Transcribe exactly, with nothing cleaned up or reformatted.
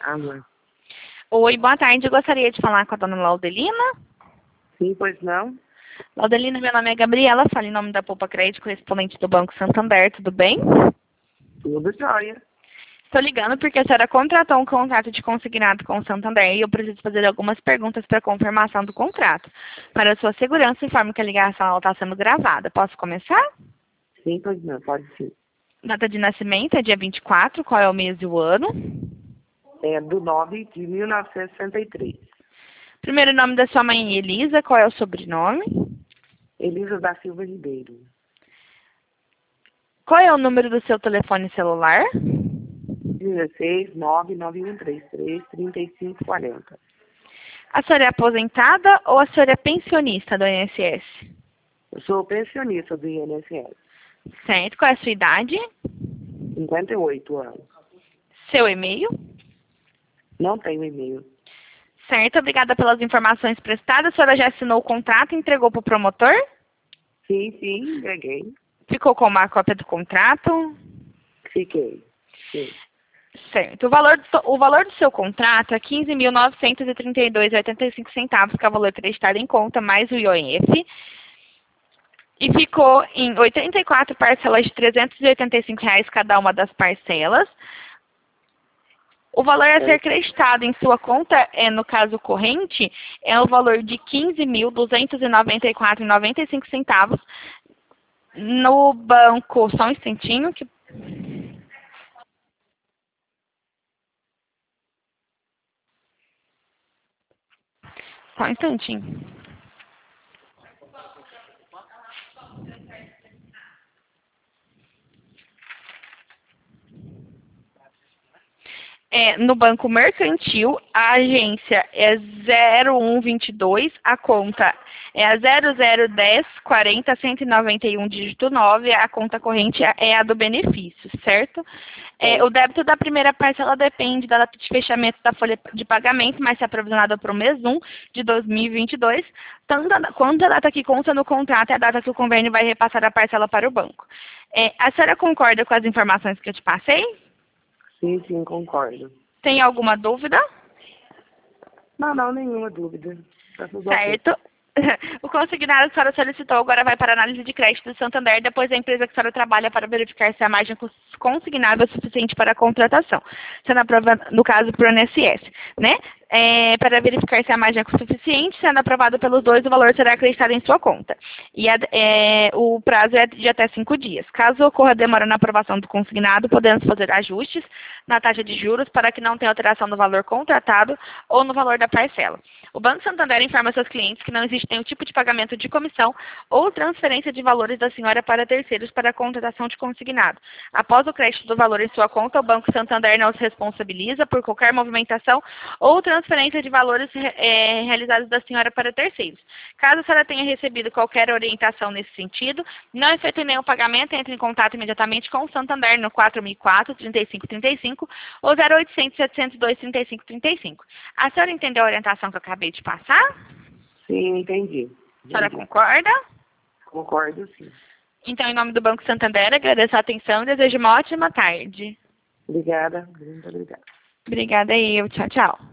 Alô. Oi, boa tarde. Eu gostaria de falar com a dona Laudelina. Sim, pois não? Laudelina, meu nome é Gabriela, falo em nome da Poupa Crédito, correspondente do Banco Santander, tudo bem? Tudo jóia. Estou ligando porque a senhora contratou um contrato de consignado com o Santander e eu preciso fazer algumas perguntas para confirmação do contrato. Para a sua segurança, informo que a ligação está sendo gravada. Posso começar? Sim, pois não, pode sim. Data de nascimento é dia vinte e quatro, qual é o mês e o ano? É do nove de mil novecentos e sessenta e três. Primeiro nome da sua mãe, Elisa, qual é o sobrenome? Elisa da Silva Ribeiro. Qual é o número do seu telefone celular? dezesseis, nove nove um três três, trinta e cinco quarenta. A senhora é aposentada ou a senhora é pensionista do I N S S? Eu sou pensionista do I N S S. Certo. Qual é a sua idade? cinquenta e oito anos. Seu e-mail? Não tenho e-mail. Certo. Obrigada pelas informações prestadas. A senhora já assinou o contrato e entregou para o promotor? Sim, sim, peguei. Ficou com uma cópia do contrato? Fiquei. Sim. Certo. O valor do, o valor do seu contrato é quinze mil novecentos e trinta e dois reais e oitenta e cinco centavos, que é o valor acreditado em conta, mais o I O F. E ficou em oitenta e quatro parcelas de trezentos e oitenta e cinco reais cada uma das parcelas. O valor a ser acreditado em sua conta, é, no caso corrente, é o valor de quinze mil duzentos e noventa e quatro reais e noventa e cinco centavos no banco. Só um instantinho. Que... Só um instantinho. É, no Banco Mercantil, a agência é zero um vinte e dois, a conta é a zero zero dez quarenta cento e noventa e um, dígito nove, a conta corrente é a do benefício, certo? É, o débito da primeira parcela depende da data de fechamento da folha de pagamento, mas se aprovisionada para o mês um de dois mil e vinte e dois, tanto a, quanto a data que consta no contrato é a data que o convênio vai repassar a parcela para o banco. É, a senhora concorda com as informações que eu te passei? Sim, sim, concordo. Tem alguma dúvida? Não, não, nenhuma dúvida. Tá tudo ok. Certo. O consignado que a senhora solicitou agora vai para a análise de crédito do Santander, depois a empresa que a senhora trabalha para verificar se a margem consignável é suficiente para a contratação. Sendo aprovado, no caso, para o I N S S, né? É, para verificar se a margem é suficiente, sendo aprovado pelos dois, o valor será acreditado em sua conta. E a, é, o prazo é de até cinco dias. Caso ocorra demora na aprovação do consignado, podemos fazer ajustes na taxa de juros para que não tenha alteração no valor contratado ou no valor da parcela. O Banco Santander informa seus clientes que não existe nenhum tipo de pagamento de comissão ou transferência de valores da senhora para terceiros para a contratação de consignado. Após o crédito do valor em sua conta, o Banco Santander não se responsabiliza por qualquer movimentação ou transferência de valores é, realizados da senhora para terceiros. Caso a senhora tenha recebido qualquer orientação nesse sentido, não efetue nenhum pagamento, entre em contato imediatamente com o Santander no quatro mil e quatro, trinta e cinco trinta e cinco ou zero oitocentos, setecentos e dois, trinta e cinco trinta e cinco. A senhora entendeu a orientação que eu acabei de passar? Sim, entendi. A senhora entendi. concorda? Concordo, sim. Então, em nome do Banco Santander, agradeço a atenção e desejo uma ótima tarde. Obrigada. Muito obrigada. Obrigada eu. Tchau, tchau.